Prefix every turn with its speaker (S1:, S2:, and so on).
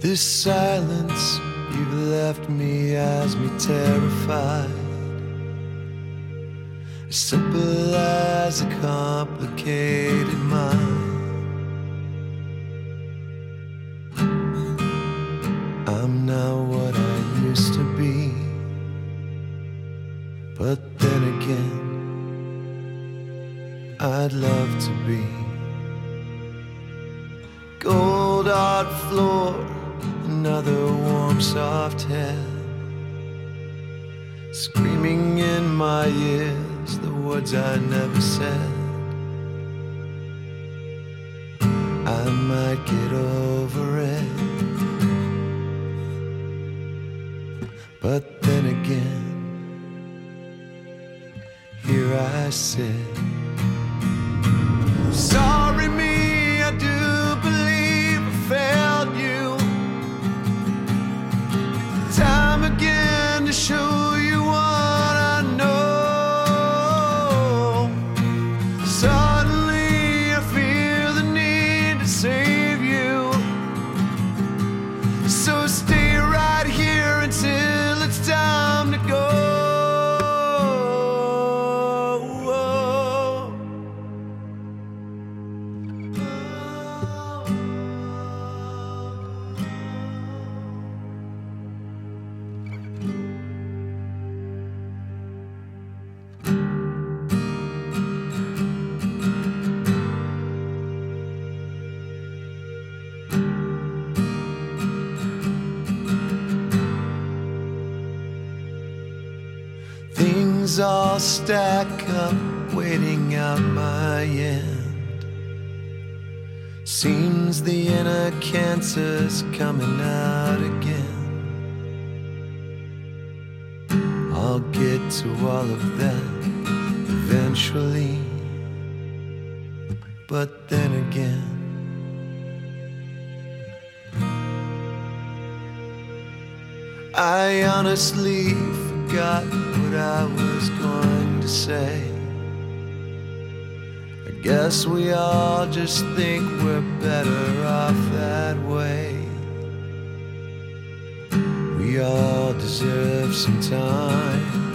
S1: This silence you've left me has me terrified. As simple as a complicated mind. I'm not what I used to be, but then again, I'd love to be. Gold hard floor, another warm soft head, screaming in my ears the words I never said. I might get over it, but then again, here I sit. Sorry me, I do believe I failed you. Time again to show you what I know. Suddenly I feel the need to save you. So stay right here until it's time to go. Things all stack up, waiting out my end. Seems the inner cancer's coming out again. I'll get to all of that eventually, but then again, I honestly forgot what I was going to say. I guess we all just think we're better off that way. We all deserve some time